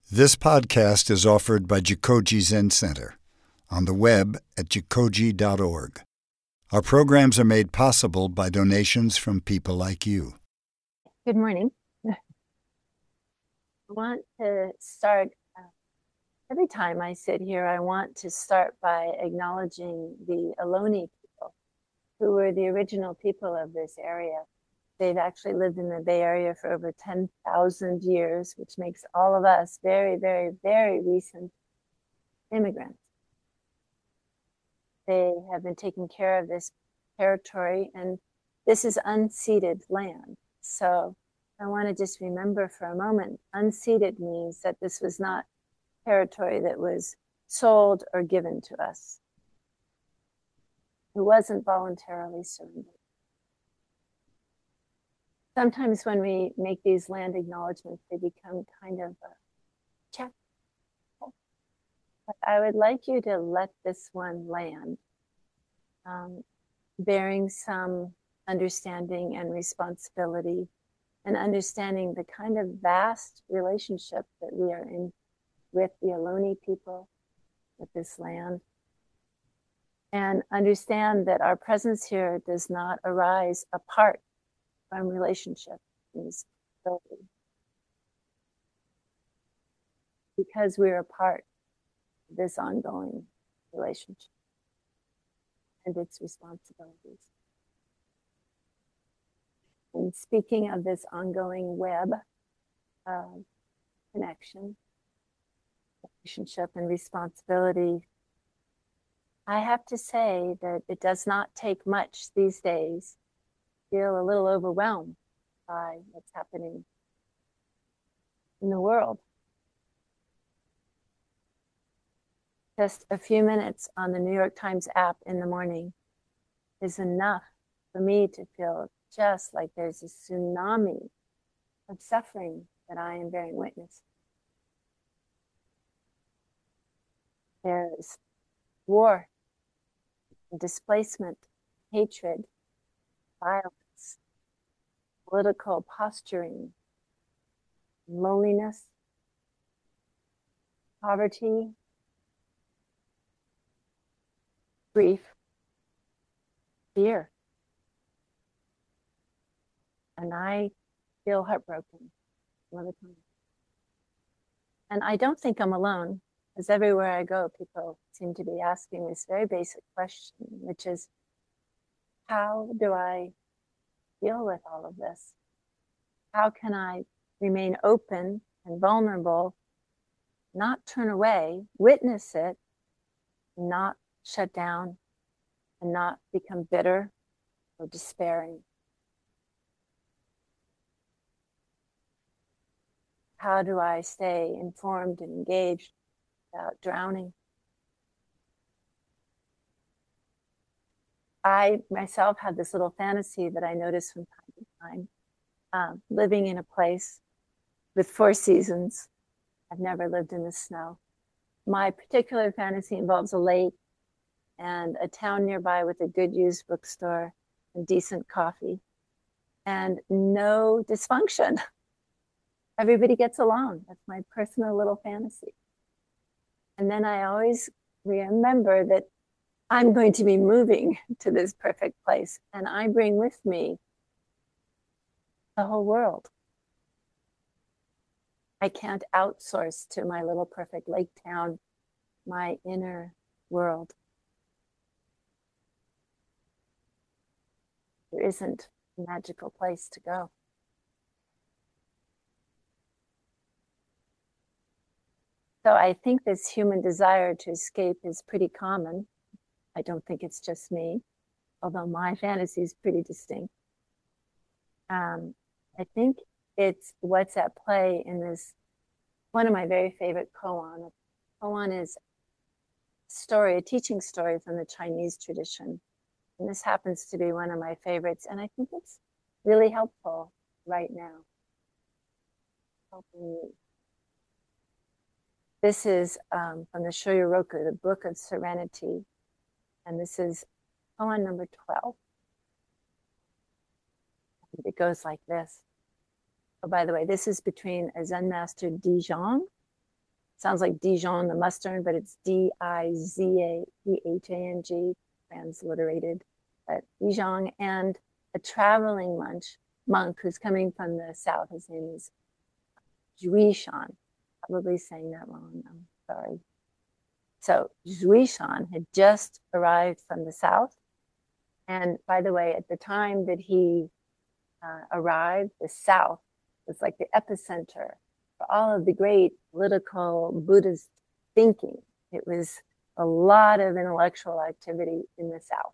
This podcast is offered by Jikoji Zen Center on the web at jikoji.org. Our programs are made possible by donations from people like you. Good morning. I want to start, every time I sit here, I want to start by acknowledging the Ohlone people, who were the original people of this area. They've actually lived in the Bay Area for over 10,000 years, which makes all of us very, very, very recent immigrants. They have been taking care of this territory, and this is unceded land. So I want to just remember for a moment, unceded means that this was not territory that was sold or given to us. It wasn't voluntarily surrendered. Sometimes when we make these land acknowledgements, they become kind of a check. But I would like you to let this one land, bearing some understanding and responsibility, and understanding the kind of vast relationship that we are in with the Ohlone people, with this land. And understand that our presence here does not arise apart from relationship and responsibility, because we're a part of this ongoing relationship and its responsibilities. And speaking of this ongoing web of connection, relationship, and responsibility, I have to say that it does not take much these days to feel a little overwhelmed by what's happening in the world. Just a few minutes on the New York Times app in the morning is enough for me to feel just like there's a tsunami of suffering that I am bearing witness. There's war, displacement, hatred, violence, political posturing, loneliness, poverty, grief, fear. And I feel heartbroken some of the time. And I don't think I'm alone, because everywhere I go, people seem to be asking this very basic question, which is, how do I deal with all of this? How can I remain open and vulnerable, not turn away, witness it, not shut down, and not become bitter or despairing? How do I stay informed and engaged without drowning? I myself had this little fantasy that I noticed from time to time, living in a place with 4 seasons. I've never lived in the snow. My particular fantasy involves a lake and a town nearby with a good used bookstore and decent coffee and no dysfunction. Everybody gets along. That's my personal little fantasy. And then I always remember that I'm going to be moving to this perfect place, and I bring with me the whole world. I can't outsource to my little perfect lake town my inner world. There isn't a magical place to go. So I think this human desire to escape is pretty common. I don't think it's just me, although my fantasy is pretty distinct. I think it's what's at play in this, one of my very favorite koan. A koan is a teaching story from the Chinese tradition. And this happens to be one of my favorites. And I think it's really helpful right now. Helping me. This is from the Shoyoroku, the Book of Serenity. And this is koan number 12. It goes like this. Oh, by the way, this is between a Zen master, Di Zhang, Sounds like Dijon, the mustard, but it's Dizahang, transliterated. But Dijon, and a traveling monk who's coming from the south. His name is Zhuishan. Probably saying that wrong. I'm sorry. So Zhuishan had just arrived from the south. And by the way, at the time that he arrived, the south was like the epicenter for all of the great political Buddhist thinking. It was a lot of intellectual activity in the south.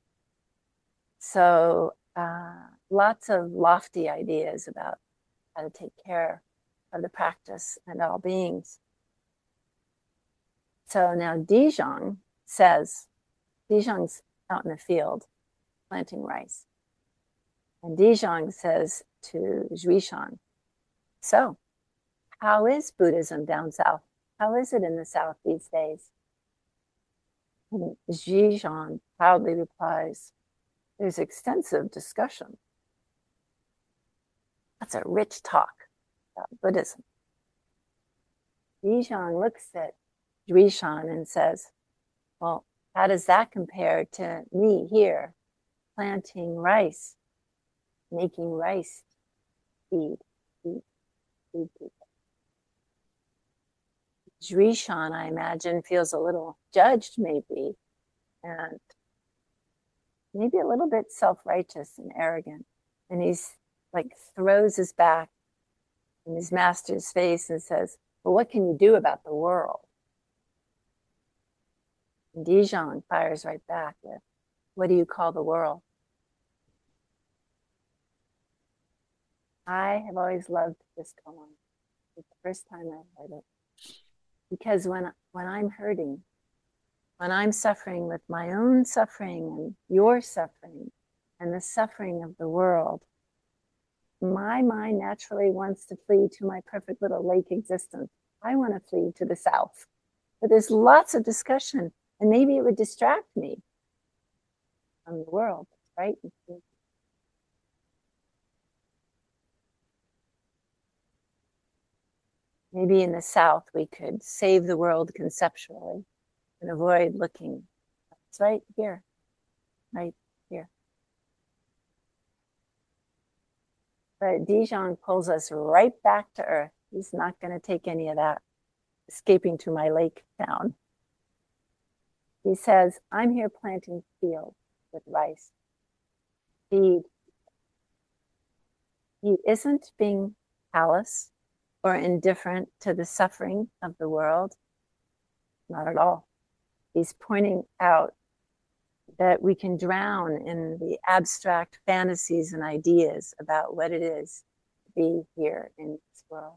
So lots of lofty ideas about how to take care of the practice and all beings. So now Dijon says, Dijon's out in the field planting rice. And Dijon says to Zhuishan, so how is Buddhism down south? How is it in the south these days? And Zhuishan proudly replies, there's extensive discussion. That's a rich talk about Buddhism. Dijon looks at Zhuishan and says, well, how does that compare to me here planting rice, making rice feed people? Zhuishan, I imagine, feels a little judged maybe, and maybe a little bit self-righteous and arrogant. And he's like throws his back in his master's face and says, well, what can you do about the world? And Dijon fires right back with, what do you call the world? I have always loved this poem. It's the first time I heard it. Because when I'm hurting, when I'm suffering with my own suffering and your suffering and the suffering of the world, my mind naturally wants to flee to my perfect little lake existence. I want to flee to the south. But there's lots of discussion, and maybe it would distract me from the world, right? Maybe in the south we could save the world conceptually and avoid looking. It's right here, right here. But Dijon pulls us right back to earth. He's not going to take any of that escaping to my lake town. He says, I'm here planting fields with rice. Feed. He isn't being callous or indifferent to the suffering of the world. Not at all. He's pointing out that we can drown in the abstract fantasies and ideas about what it is to be here in this world.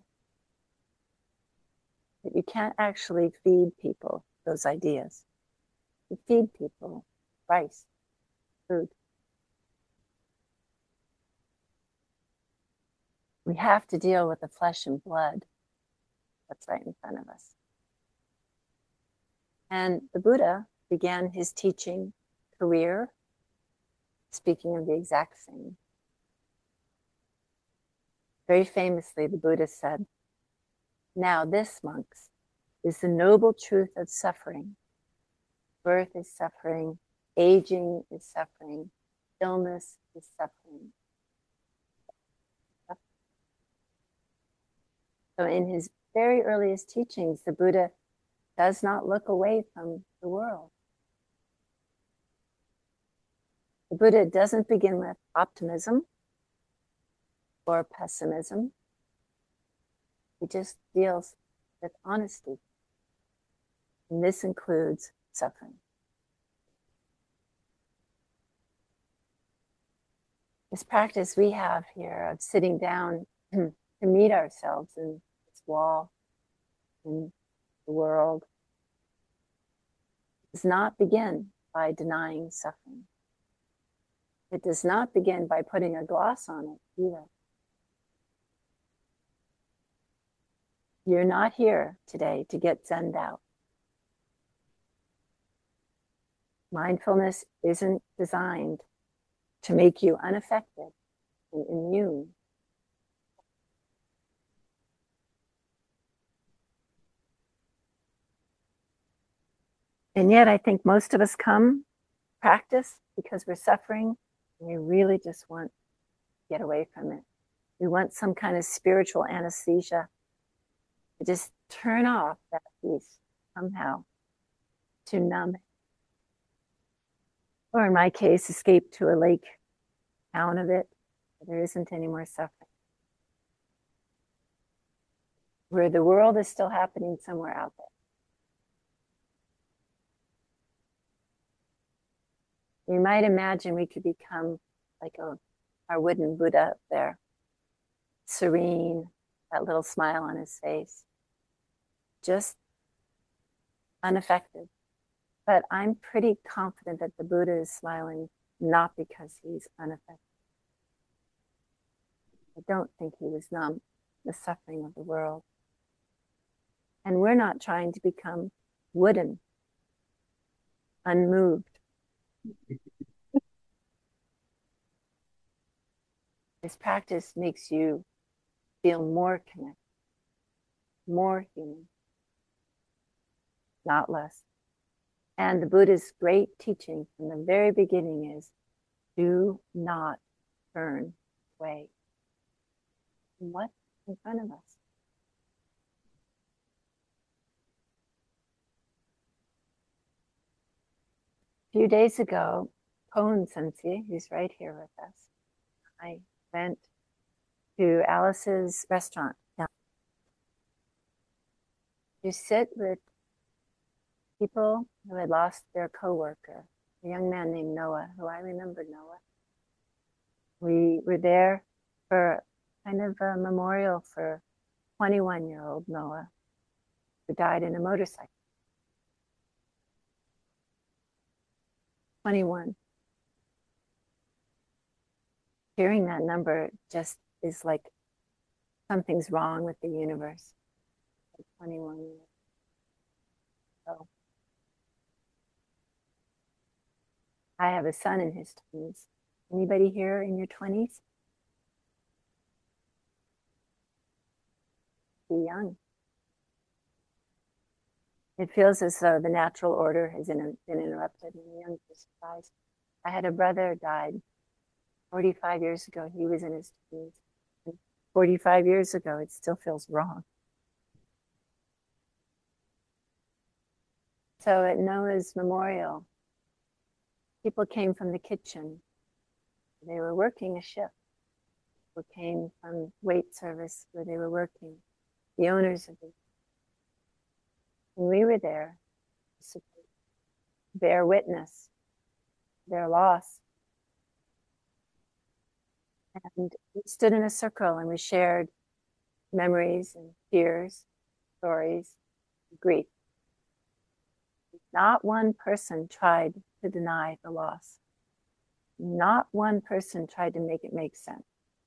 But you can't actually feed people those ideas. You feed people rice, food. We have to deal with the flesh and blood that's right in front of us. And the Buddha began his teaching career speaking of the exact same. Very famously, the Buddha said, now this, monks, is the noble truth of suffering. Birth is suffering, aging is suffering, illness is suffering. So in his very earliest teachings, the Buddha does not look away from the world. The Buddha doesn't begin with optimism or pessimism. He just deals with honesty. And this includes suffering. This practice we have here of sitting down to meet ourselves in this wall, in the world, does not begin by denying suffering. It does not begin by putting a gloss on it either. You're not here today to get zenned out. Mindfulness isn't designed to make you unaffected and immune. And yet I think most of us come practice because we're suffering and we really just want to get away from it. We want some kind of spiritual anesthesia to just turn off that piece somehow, to numb it. Or in my case, escape to a lake town of it, where there isn't any more suffering. Where the world is still happening somewhere out there. We might imagine we could become like our wooden Buddha up there, serene, that little smile on his face, just unaffected. But I'm pretty confident that the Buddha is smiling not because he's unaffected. I don't think he was numb to the suffering of the world. And we're not trying to become wooden, unmoved. This practice makes you feel more connected, more human, not less. And the Buddha's great teaching from the very beginning is, do not turn away from what's in front of us. A few days ago, Kohn Sensei, who's right here with us, I went to Alice's restaurant to sit with people who had lost their coworker, a young man named Noah, who I remember Noah. We were there for kind of a memorial for 21-year-old Noah, who died in a motorcycle. 21. Hearing that number just is like something's wrong with the universe. Like 21 years. So I have a son in his 20s. Anybody here in your 20s? Be young. It feels as though the natural order has been interrupted and the young are surprised. I had a brother died 45 years ago. He was in his 20s. 45 years ago, it still feels wrong. So at Noah's memorial, people came from the kitchen. They were working a shift. People came from wait service where they were working. The owners of the. And we were there to bear witness their loss. And we stood in a circle and we shared memories and fears, stories, grief. Not one person tried to deny the loss. Not one person tried to make it make sense.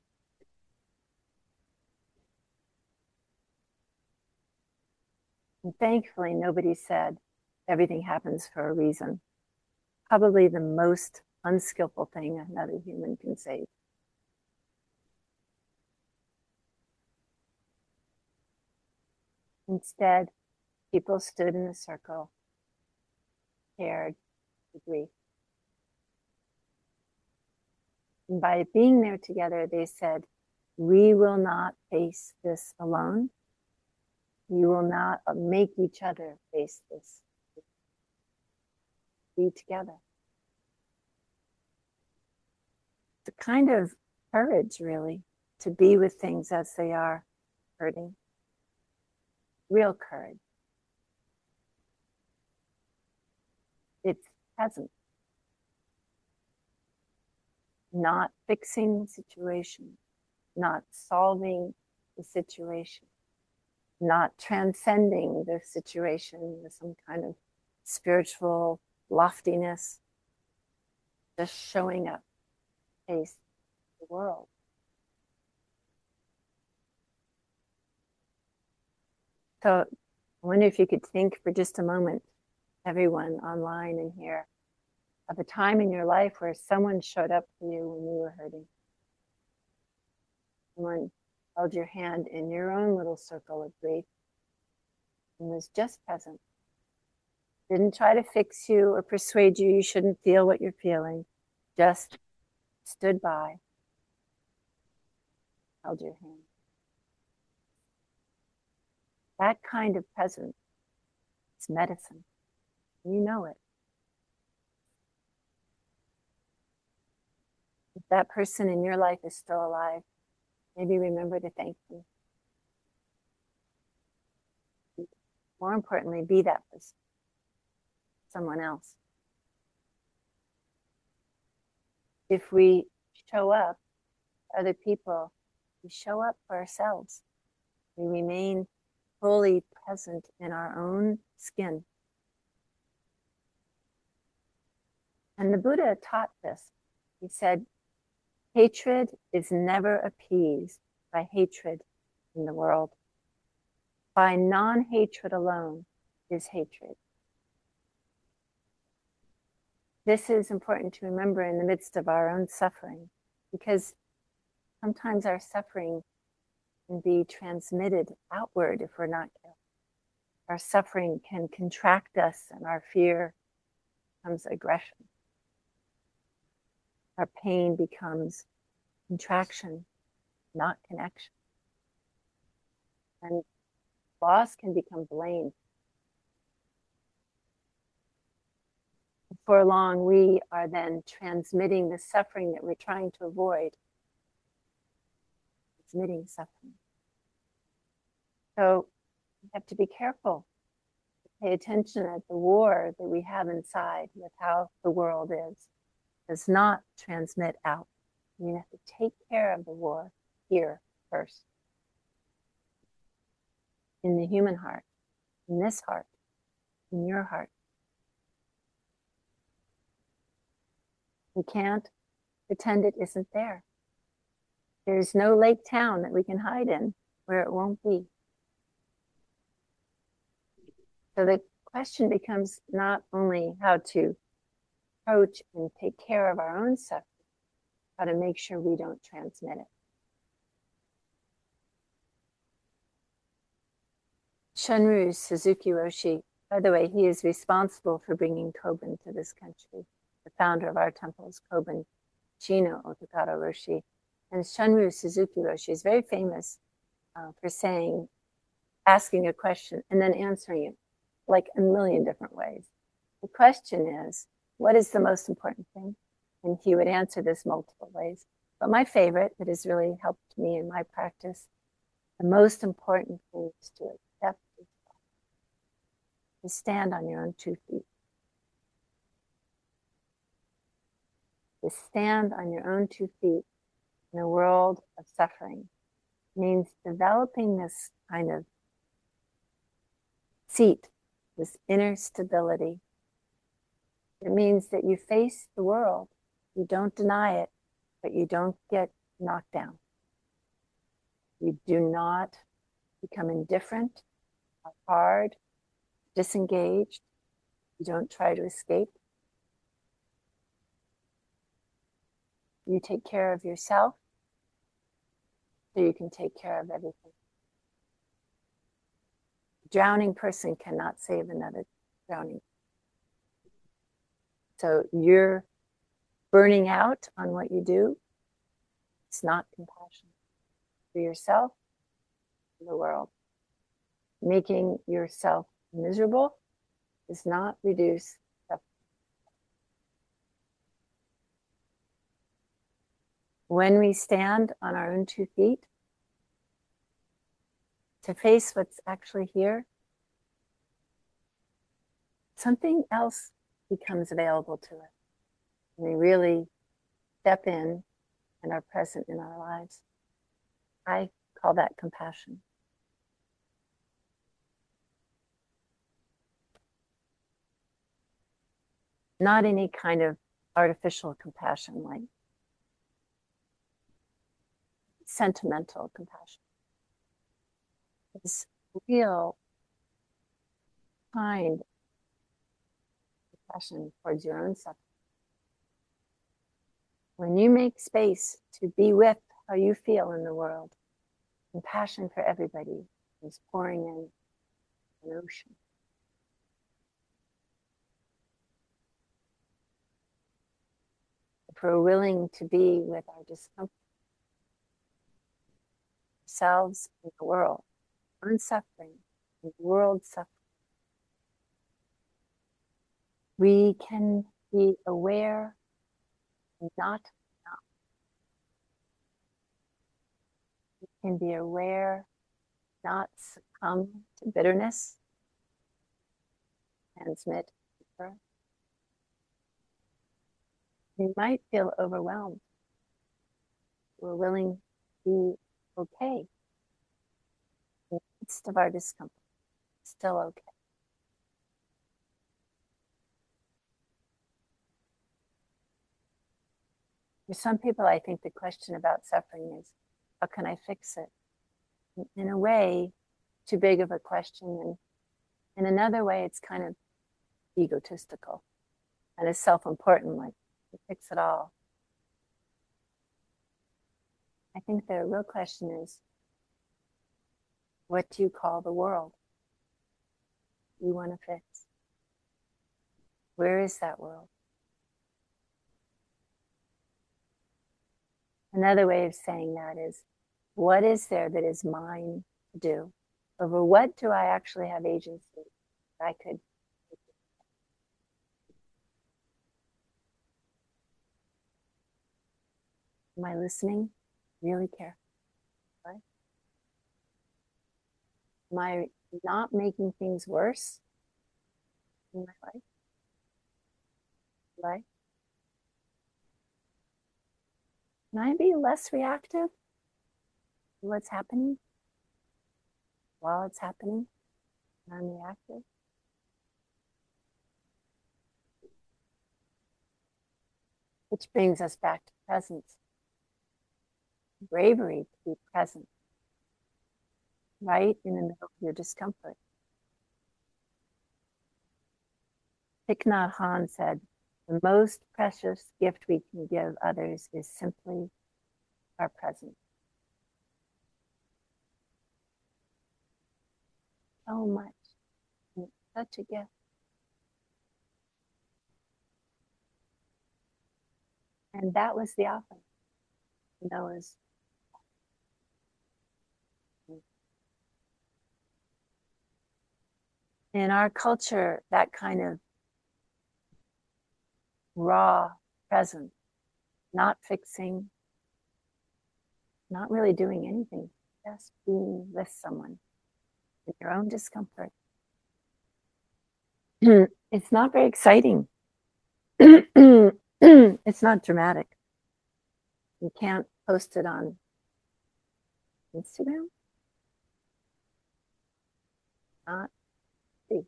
And thankfully, nobody said everything happens for a reason. Probably the most unskillful thing another human can say. Instead, people stood in a circle, shared the grief. And by being there together, they said, we will not face this alone. We will not make each other face this. Be together. It's a kind of courage, really, to be with things as they are, hurting. Real courage. It's present. Not fixing the situation, not solving the situation, not transcending the situation with some kind of spiritual loftiness, just showing up, face the world. So I wonder if you could think for just a moment, everyone online and here, of a time in your life where someone showed up for you when you were hurting. Someone held your hand in your own little circle of grief and was just present, Didn't try to fix you or persuade you you shouldn't feel what you're feeling. Just stood by, held your hand. That kind of presence is medicine. You know it. If that person in your life is still alive, maybe remember to thank them. More importantly, be that person, someone else. If we show up for other people, we show up for ourselves. We remain fully present in our own skin. And the Buddha taught this. He said, hatred is never appeased by hatred in the world. By non-hatred alone is hatred. This is important to remember in the midst of our own suffering, because sometimes our suffering can be transmitted outward if we're not careful. Our suffering can contract us, and our fear becomes aggression. Our pain becomes contraction, not connection. And loss can become blame. For long, we are then transmitting the suffering that we're trying to avoid. Transmitting suffering. So we have to be careful to pay attention at the war that we have inside with how the world is. Does not transmit out. You have to take care of the war here first. In the human heart, in this heart, in your heart. We can't pretend it isn't there. There's no lake town that we can hide in where it won't be. So the question becomes not only how to approach and take care of our own suffering, how to make sure we don't transmit it. Shunryu Suzuki Roshi, by the way, he is responsible for bringing Kobun to this country. The founder of our temple is Kobun Chino Otakaro Roshi. And Shunryu Suzuki Roshi is very famous for asking a question and then answering it like a million different ways. The question is, what is the most important thing? And he would answer this multiple ways. But my favorite, that has really helped me in my practice, the most important thing is to accept yourself, to stand on your own 2 feet. To stand on your own 2 feet in a world of suffering means developing this kind of seat, this inner stability. It means that you face the world, you don't deny it, but you don't get knocked down. You do not become indifferent, or hard, disengaged. You don't try to escape. You take care of yourself so you can take care of everything. A drowning person cannot save another drowning. So you're burning out on what you do. It's not compassion for yourself and the world. Making yourself miserable does not reduce suffering. When we stand on our own 2 feet to face what's actually here, something else becomes available to us. And we really step in and are present in our lives. I call that compassion. Not any kind of artificial compassion, like sentimental compassion. It's real, kind compassion towards your own suffering. When you make space to be with how you feel in the world, compassion for everybody is pouring in an ocean. we're willing to be with our discomfort, ourselves and the world, unsuffering, the world suffering, we can be aware, not numb. We can be aware, not succumb to bitterness, transmit deeper. We might feel overwhelmed. We're willing to be okay in the midst of our discomfort. Still okay. For some people, I think the question about suffering is, how can I fix it? In a way, too big of a question. And in another way, it's kind of egotistical and is self-important, like to fix it all. I think the real question is, what do you call the world you want to fix? Where is that world? Another way of saying that is, what is there that is mine to do? Over what do I actually have agency? I could. Am I listening? Really care? Right? Am I not making things worse in my life? Right? Can I be less reactive to what's happening while it's happening? I'm reactive. Which brings us back to presence. Bravery to be present, right in the middle of your discomfort. Thich Nhat Hanh said, the most precious gift we can give others is simply our presence. So much. It's such a gift. And that was the offering. Noah's. In our culture, that kind of raw presence, not fixing, not really doing anything, just being with someone in your own discomfort. It's not very exciting. It's not dramatic. You can't post it on Instagram. Not see.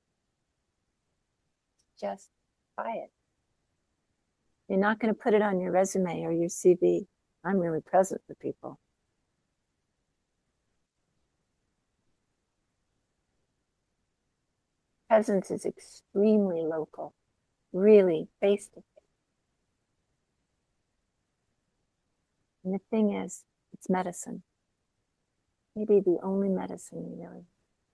Just try it. You're not going to put it on your resume or your CV. I'm really present for people. Presence is extremely local, really face to face. And the thing is, it's medicine. Maybe the only medicine we really have.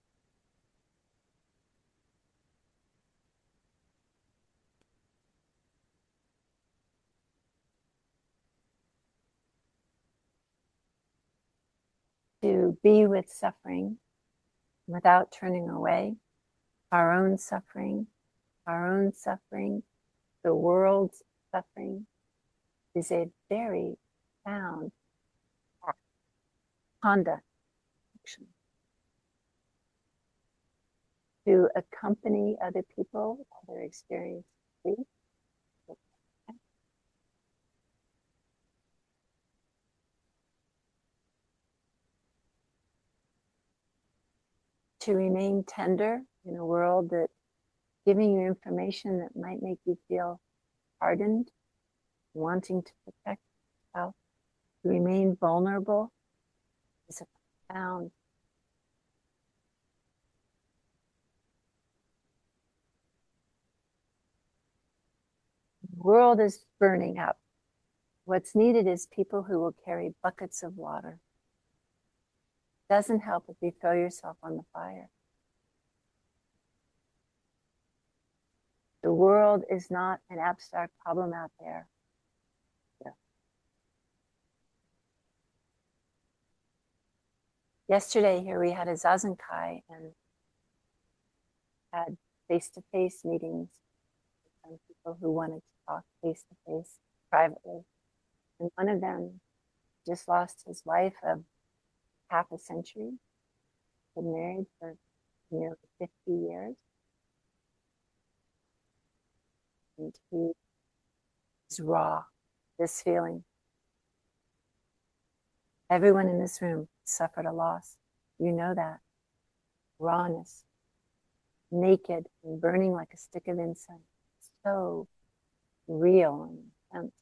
To be with suffering without turning away, our own suffering, the world's suffering is a very profound conduct action. To accompany other people, other experiences, to remain tender in a world that giving you information that might make you feel hardened, wanting to protect yourself, to remain vulnerable is a profound. The world is burning up. What's needed is people who will carry buckets of water. It doesn't help if you throw yourself on the fire. The world is not an abstract problem out there. Yesterday here we had a Zazenkai and had face-to-face meetings with some people who wanted to talk face-to-face privately. And one of them just lost his wife of half a century, been married for nearly 50 years. And he is raw, this feeling. Everyone in this room suffered a loss. You know that. Rawness, naked and burning like a stick of incense. So real and intense.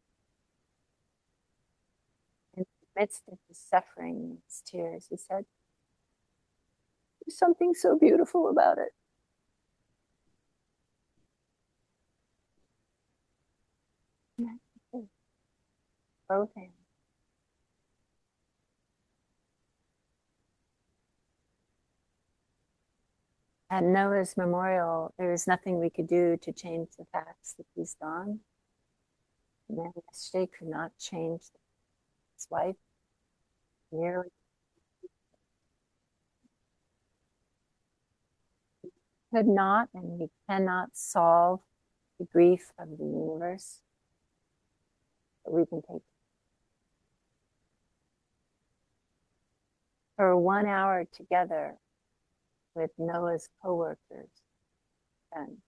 In the midst of his suffering and his tears, he said, "There's something so beautiful about it." Both hands. At Noah's memorial, there was nothing we could do to change the facts that he's gone. The man yesterday could not change his wife. Nearly could not, and we cannot solve the grief of the universe, but we can take for 1 hour together with Noah's co-workers, and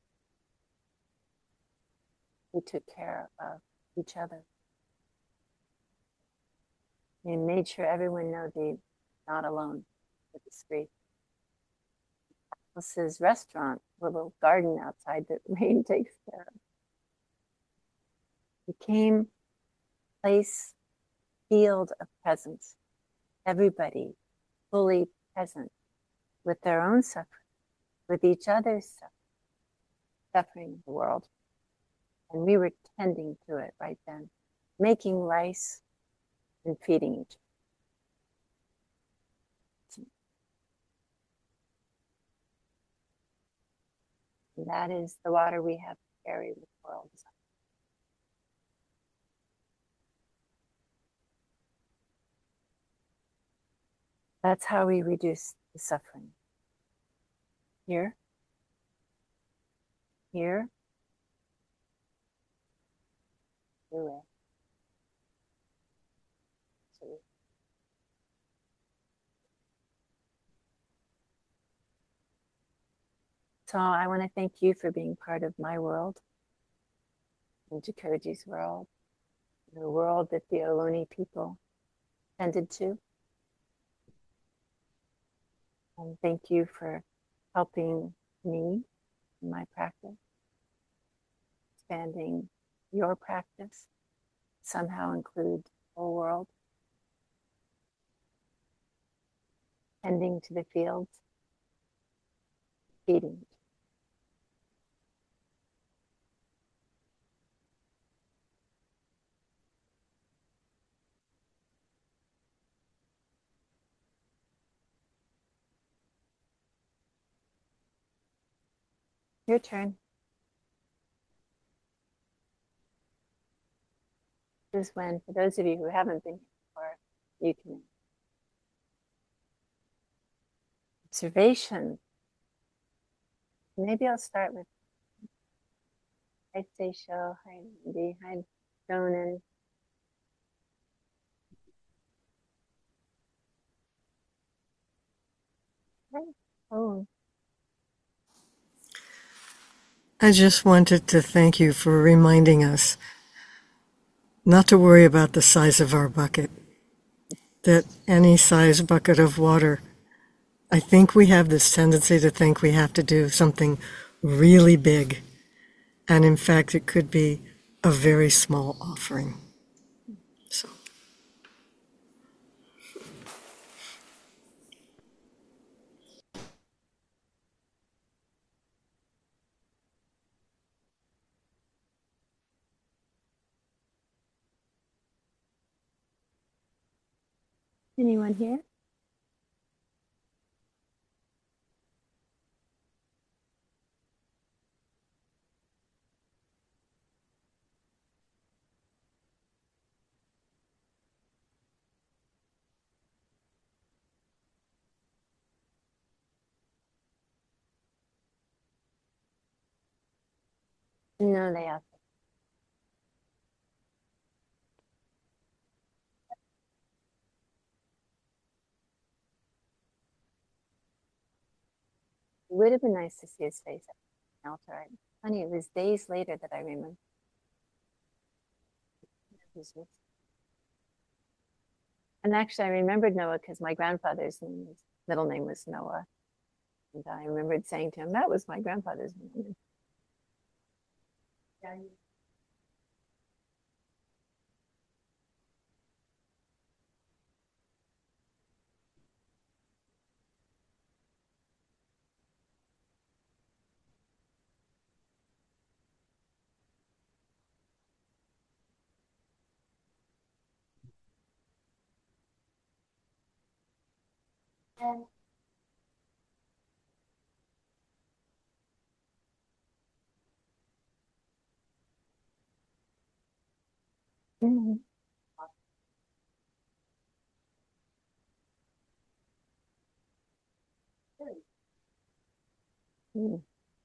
we took care of each other. We made sure everyone knew they're not alone with this grief. Atlas's restaurant, a little garden outside that Rain takes care of, became a place, field of presence. Everybody fully present with their own suffering, with each other's suffering of the world. And we were tending to it right then, making rice and feeding each other. And that is the water we have to carry with the world. That's how we reduce the suffering. Here, here, here. So I want to thank you for being part of my world, and Jikoji's world, the world that the Ohlone people tended to. And thank you for helping me in my practice, expanding your practice, somehow include the whole world, tending to the fields, feeding. Your turn. This is when, for those of you who haven't been here before, you can. Observation. Maybe I'll start with hi Seisho, hi Andy, hi Jonan. Hi. Oh. I just wanted to thank you for reminding us not to worry about the size of our bucket, that any size bucket of water, I think we have this tendency to think we have to do something really big. And in fact, it could be a very small offering. So. Anyone here? No, they have. It would have been nice to see his face at the altar. Funny, it was days later that I remember. And actually, I remembered Noah because my grandfather's middle name was Noah. And I remembered saying to him, that was my grandfather's middle name. Yeah. And mm-hmm. Mm-hmm.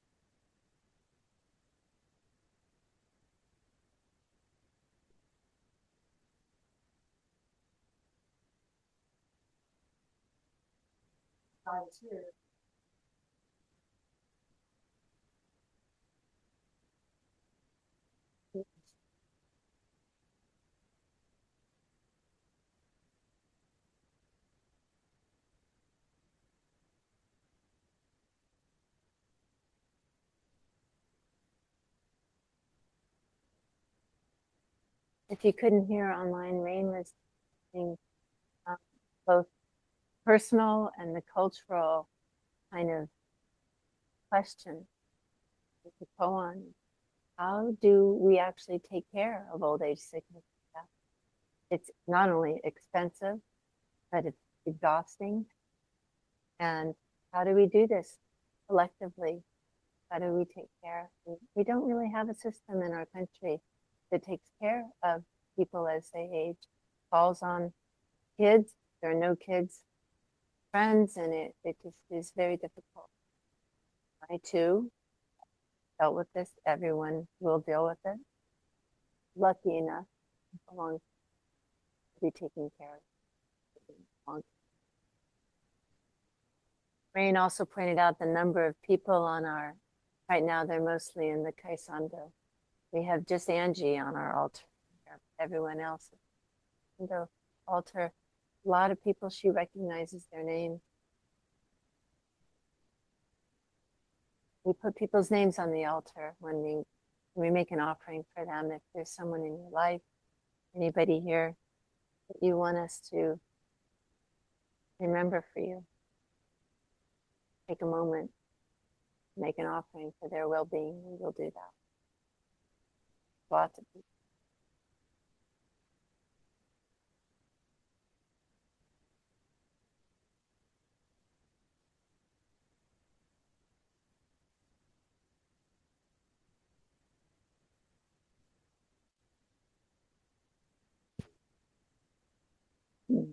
If you couldn't hear online, Rain was saying both personal and the cultural kind of question with the koan. How do we actually take care of old age sickness? It's not only expensive, but it's exhausting. And how do we do this collectively? How do we take care? We don't really have a system in our country that takes care of people as they age. Falls on kids. There are no kids, friends, and it just is very difficult. I too dealt with this. Everyone will deal with it. Lucky enough, belong to be taken care of. Rain also pointed out the number of people on our, right now they're mostly in the Kaisando. We have just Angie on our altar. Everyone else on the altar. A lot of people, she recognizes their name. We put people's names on the altar when we make an offering for them. If there's someone in your life, anybody here that you want us to remember for you, take a moment, make an offering for their well-being. We will do that. Lots of people. Mm.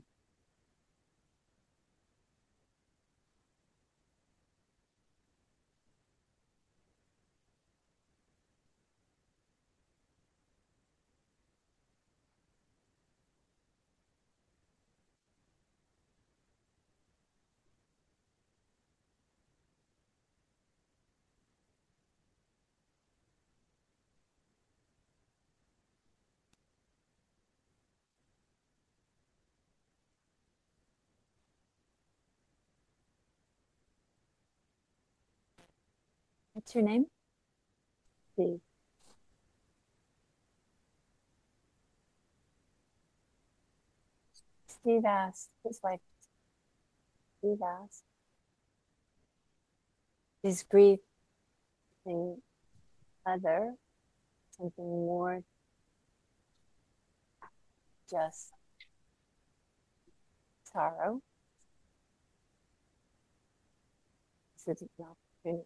What's your name? Steve. Steve asked, his wife, Steve asked, is grief something other, something more just sorrow? Is it an opportunity?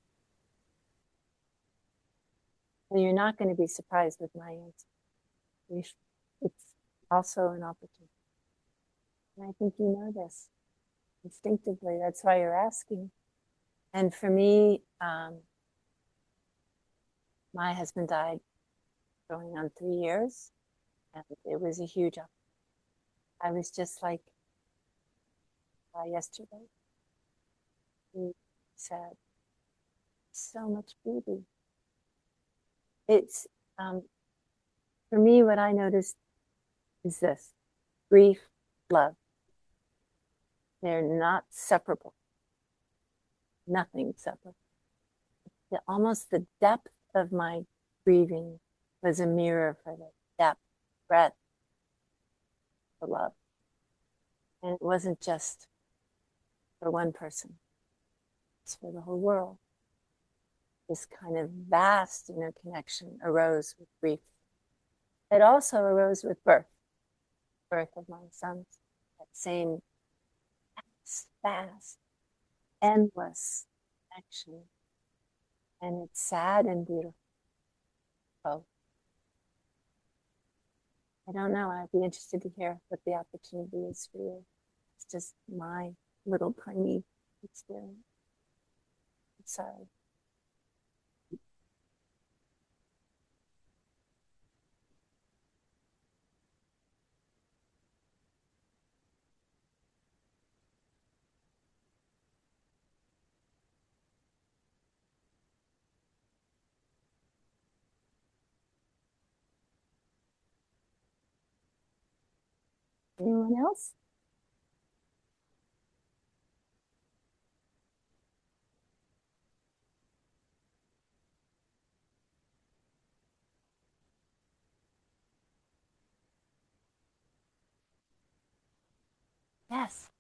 Well, you're not going to be surprised with my answer. It's also an opportunity. And I think you know this instinctively. That's why you're asking. And for me, My husband died going on 3 years, and it was a huge up. I was just like yesterday. He said, so much beauty. It's for me, what I noticed is this: grief, love. They're not separable. Nothing separable. Almost the depth of my grieving was a mirror for the depth, breadth, the love. And it wasn't just for one person, it's for the whole world. This kind of vast interconnection arose with grief. It also arose with birth of my sons. That same vast, endless connection. And it's sad and beautiful. Oh, I don't know. I'd be interested to hear what the opportunity is for you. It's just my little tiny experience. I'm sorry. Anyone else? Yes.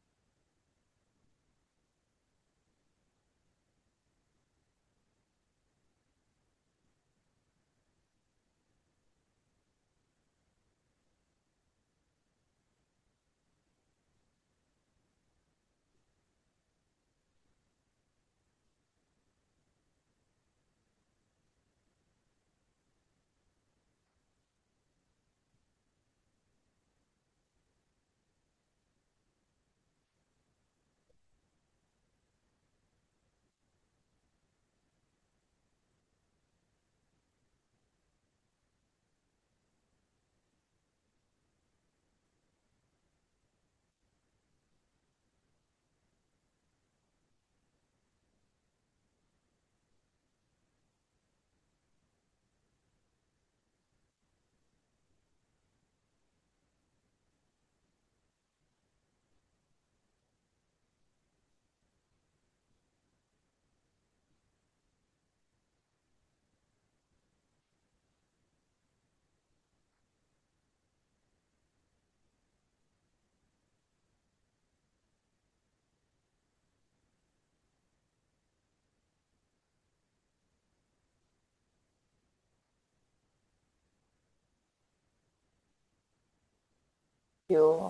You.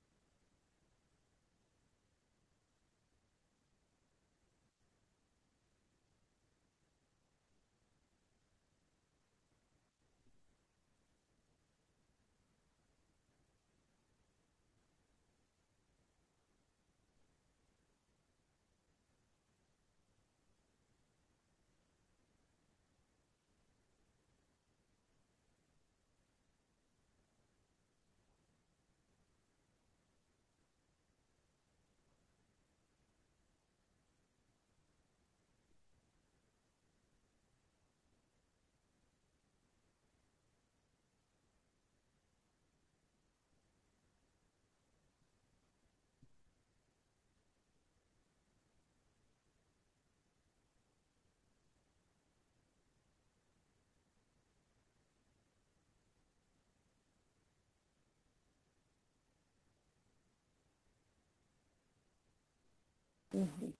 Mm-hmm.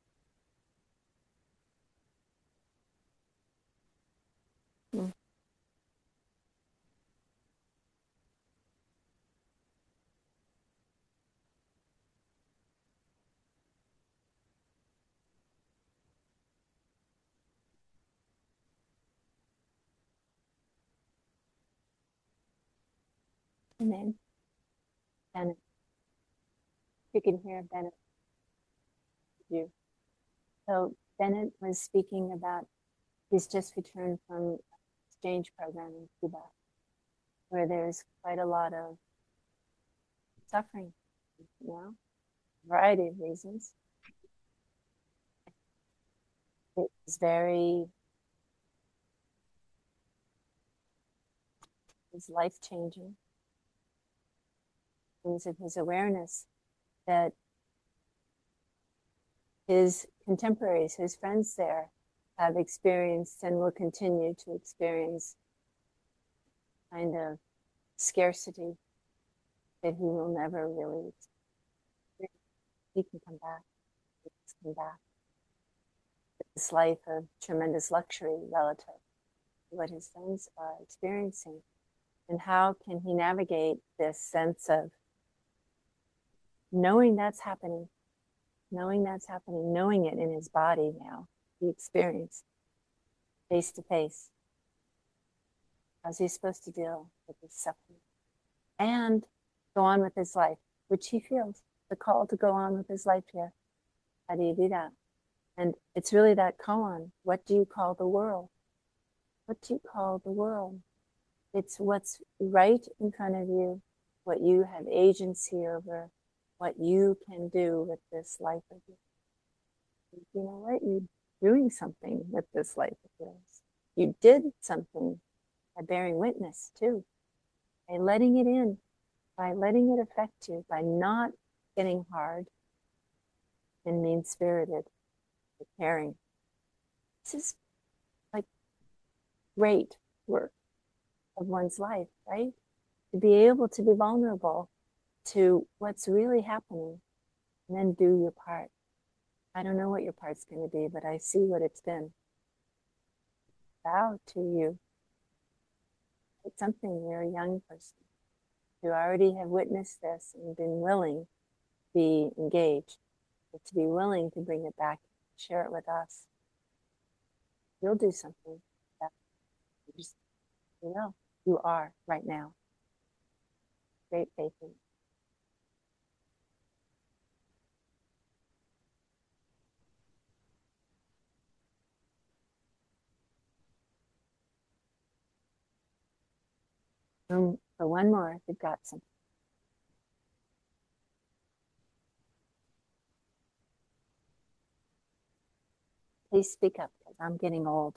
Mm-hmm. And then Bennett, you can hear Bennett. You. So Bennett was speaking about He's just returned from exchange program in Cuba, where there's quite a lot of suffering, variety of reasons. It's it's life-changing in terms of his awareness that his contemporaries, his friends there, have experienced and will continue to experience kind of scarcity that he will never really experience. He can come back. He can come back. This life of tremendous luxury relative to what his friends are experiencing. And how can he navigate this sense of knowing that's happening, knowing it in his body now, the experience, face to face. How's he supposed to deal with this suffering? And go on with his life, which he feels the call to go on with his life here. How do you do that? And it's really that koan. What do you call the world? What do you call the world? It's what's right in front of you, what you have agency over, what you can do with this life of yours. You know what? You're doing something with this life of yours. You did something by bearing witness too, by letting it in, by letting it affect you, by not getting hard and mean-spirited, caring. This is like great work of one's life, right? To be able to be vulnerable to what's really happening and then do your part. I don't know what your part's going to be, but I see what it's been. Bow to you. It's something, you're a young person. You already have witnessed this and been willing to be engaged, but to be willing to bring it back, share it with us. You'll do something. You just, you are right now. Great faith in you. Room for one more if you've got some. Please speak up because I'm getting old.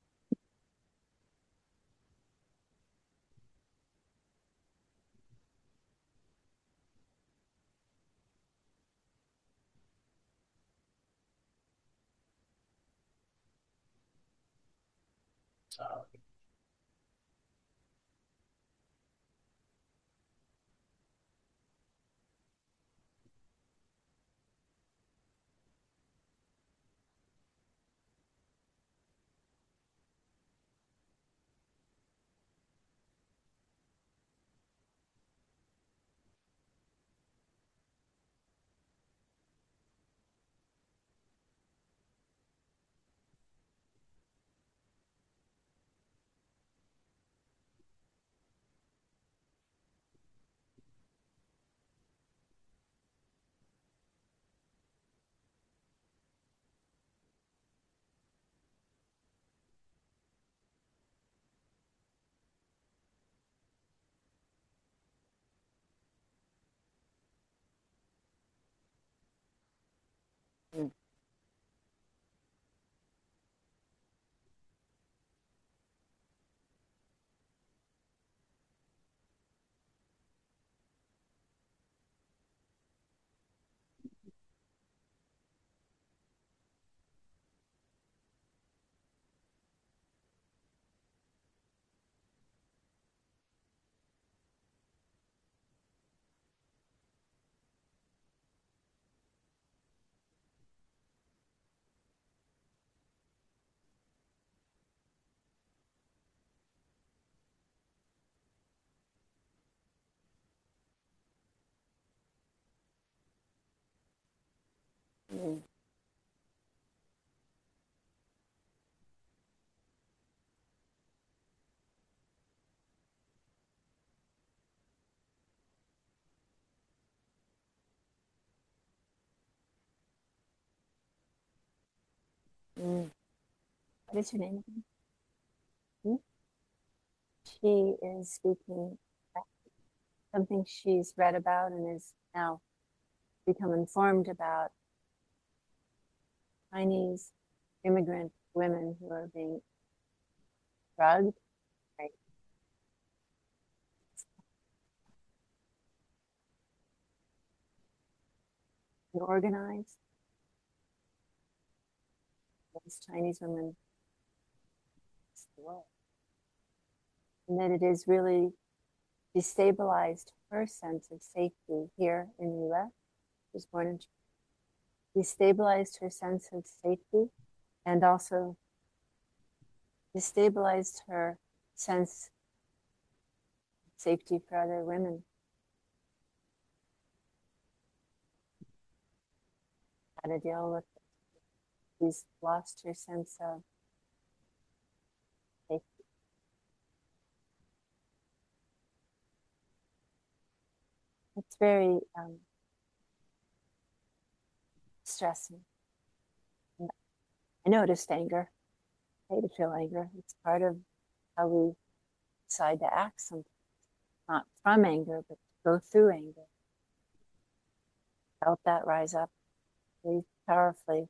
Mm. Mm. Mm. What is your name again? She is speaking something she's read about and is now become informed about Chinese immigrant women who are being drugged, right? And organized. Those Chinese women, the world. And that it has really destabilized her sense of safety here in the US. She was born in China. Destabilized her sense of safety and also destabilized her sense of safety for other women. How to deal with it. She's lost her sense of safety. It's very stressing. I noticed anger. I hate to feel anger. It's part of how we decide to act sometimes. Not from anger, but to go through anger. Felt that rise up really powerfully.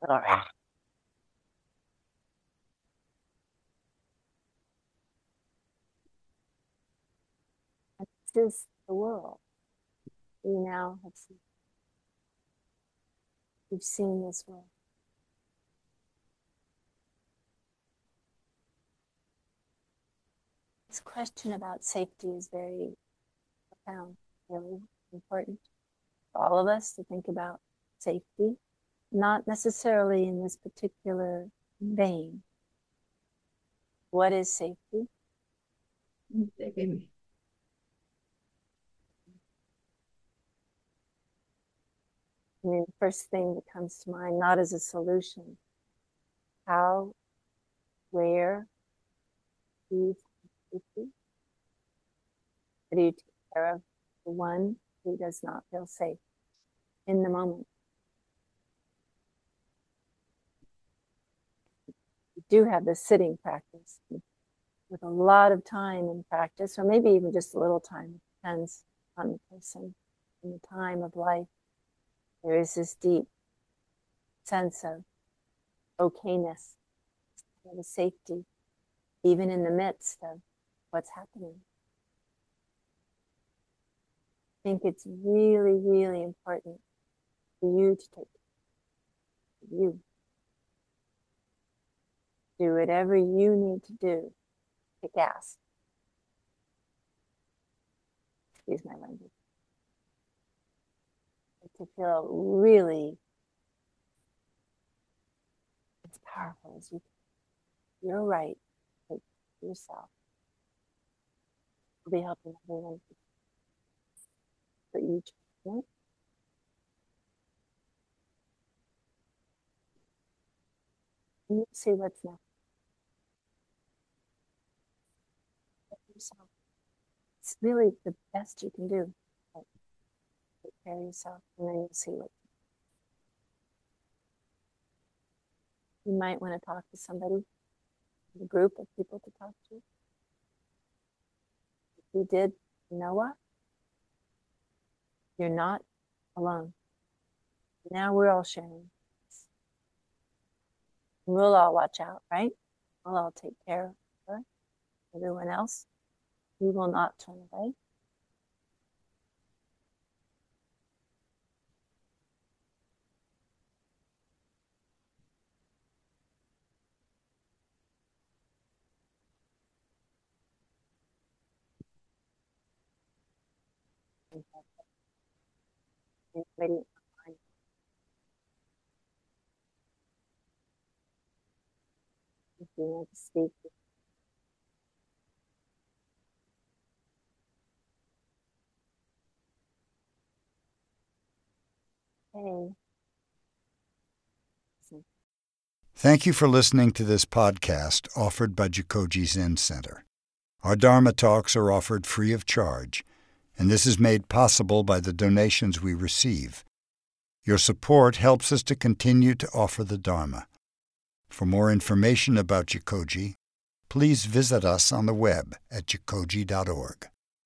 This is the world. We now have seen. We've seen this world. This question about safety is very profound, really important for all of us to think about safety, not necessarily in this particular vein. What is safety? I mean, the first thing that comes to mind, not as a solution, how, where do you find safety? How do you take care of the one who does not feel safe in the moment? You do have this sitting practice with a lot of time in practice, or maybe even just a little time. It depends on the person and the time of life. There is this deep sense of okayness, of a safety, even in the midst of what's happening. I think it's really, really important for you to take care of you. Do whatever you need to do. Kick ass. Excuse my language. To feel really as powerful as you can. You're right. Take yourself. You'll be helping everyone. But you try. And you see what's next. Yourself. It's really the best you can do. Take care of yourself, and then you'll see what you might want to talk to somebody, a group of people to talk to. If you did, you know what? You're not alone. Now we're all sharing. We'll all watch out, right? We'll all take care of her, everyone else. We will not turn away. Anybody online? If you want to speak. Hey. Thank you for listening to this podcast offered by Jikoji Zen Center. Our Dharma talks are offered free of charge, and this is made possible by the donations we receive. Your support helps us to continue to offer the Dharma. For more information about Jikoji, please visit us on the web at jikoji.org.